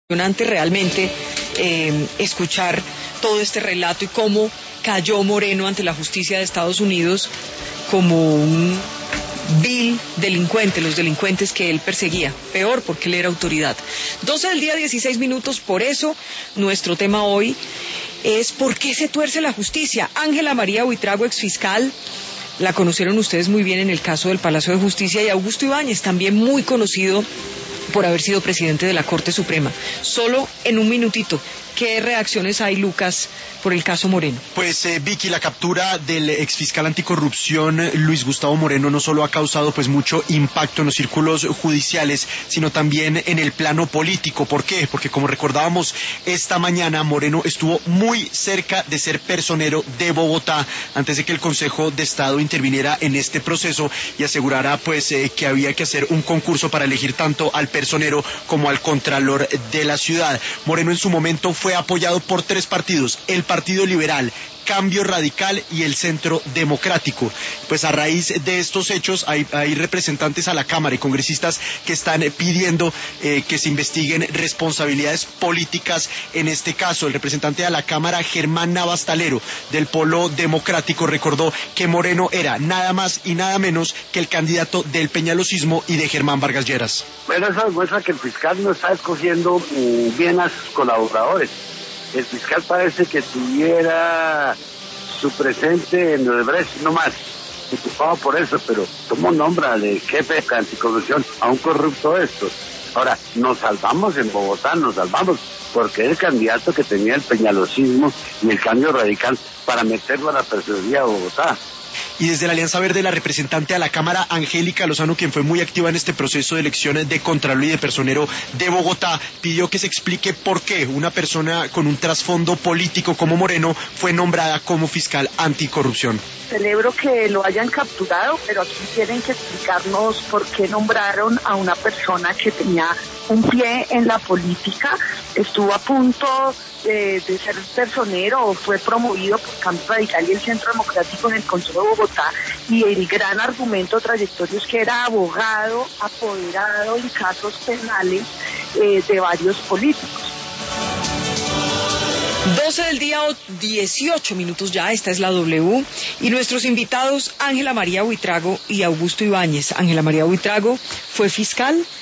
Impresionante realmente escuchar todo este relato y cómo cayó Moreno ante la justicia de Estados Unidos como un vil delincuente, los delincuentes que él perseguía, peor porque él era autoridad. 12 del día, 16 minutos, por eso nuestro tema hoy es ¿por qué se tuerce la justicia? Ángela María Buitrago, exfiscal, la conocieron ustedes muy bien en el caso del Palacio de Justicia, y Augusto Ibáñez, también muy conocido por haber sido presidente de la Corte Suprema. Solo en un minutito, ¿qué reacciones hay, Lucas, por el caso Moreno? Pues Vicky, la captura del exfiscal anticorrupción Luis Gustavo Moreno no solo ha causado pues mucho impacto en los círculos judiciales, sino también en el plano político. ¿Por qué? Porque como recordábamos esta mañana, Moreno estuvo muy cerca de ser personero de Bogotá antes de que el Consejo de Estado interviniera en este proceso y asegurara pues que había que hacer un concurso para elegir tanto al personero como al contralor de la ciudad. Moreno en su momento fue apoyado por tres partidos: el Partido Liberal, Cambio Radical y el Centro Democrático. Pues a raíz de estos hechos hay representantes a la Cámara y congresistas que están pidiendo que se investiguen responsabilidades políticas en este caso. El representante de la Cámara, Germán Navastalero, del Polo Democrático, recordó que Moreno era nada más y nada menos que el candidato del peñalosismo y de Germán Vargas Lleras. Bueno, eso demuestra que el fiscal no está escogiendo bien a sus colaboradores. El fiscal parece que tuviera su presente en Odebrecht no más, preocupado por eso, pero ¿cómo nombra de jefe de anticorrupción a un corrupto de estos? Ahora, nos salvamos en Bogotá, nos salvamos porque es el candidato que tenía el peñalosismo y el Cambio Radical para meterlo a la personería de Bogotá. Y desde la Alianza Verde, la representante a la Cámara, Angélica Lozano, quien fue muy activa en este proceso de elecciones de Contralor y de Personero de Bogotá, pidió que se explique por qué una persona con un trasfondo político como Moreno fue nombrada como fiscal anticorrupción. Celebro que lo hayan capturado, pero aquí tienen que explicarnos por qué nombraron a una persona que tenía un pie en la política, estuvo a punto de ser personero, fue promovido por Cambio Radical y el Centro Democrático en el Consejo de Bogotá, y el gran argumento trayectorio es que era abogado apoderado en casos penales de varios políticos. 12 del día, 18 minutos ya, esta es la W, y nuestros invitados, Ángela María Buitrago y Augusto Ibáñez. Ángela María Buitrago fue fiscal